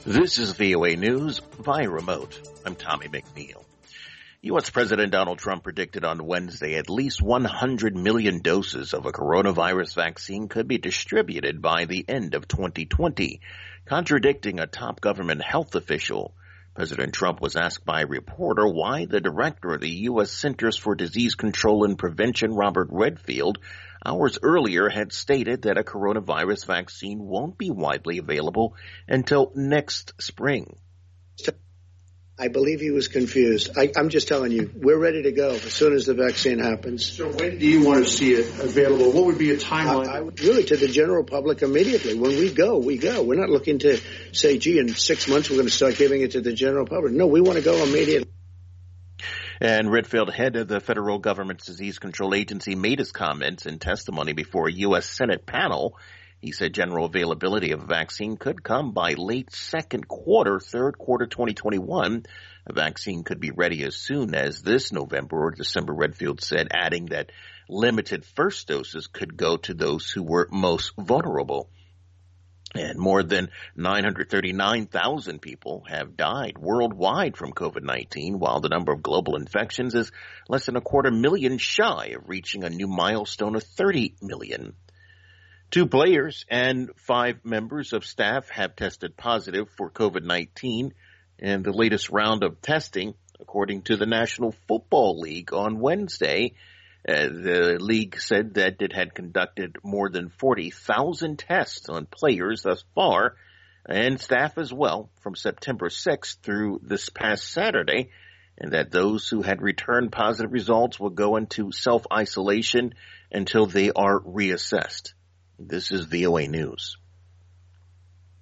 This is VOA News via remote. I'm Tommy McNeil. U.S. President Donald Trump predicted on Wednesday at least 100 million doses of a coronavirus vaccine could be distributed by the end of 2020, contradicting a top government health official. President Trump was asked by a reporter why the director of the U.S. Centers for Disease Control and Prevention, Robert Redfield, hours earlier had stated that a coronavirus vaccine won't be widely available until next spring. I believe he was confused. I'm just telling you, we're ready to go as soon as the vaccine happens. So when do you want to see it available? What would be a timeline? I would really to the general public immediately. When we go, we go. We're not looking to say, gee, in 6 months we're going to start giving it to the general public. No, we want to go immediately. And Redfield, head of the federal government's disease control agency, made his comments in testimony before a U.S. Senate panel. He said general availability of a vaccine could come by late third quarter 2021. A vaccine could be ready as soon as this November or December, Redfield said, adding that limited first doses could go to those who were most vulnerable. And more than 939,000 people have died worldwide from COVID-19, while the number of global infections is less than 250,000 shy of reaching a new milestone of 30 million. 2 players and 5 members of staff have tested positive for COVID-19 in the latest round of testing, according to the National Football League on Wednesday. The league said that it had conducted more than 40,000 tests on players thus far and staff as well from September 6th through this past Saturday, and that those who had returned positive results will go into self-isolation until they are reassessed. This is VOA News.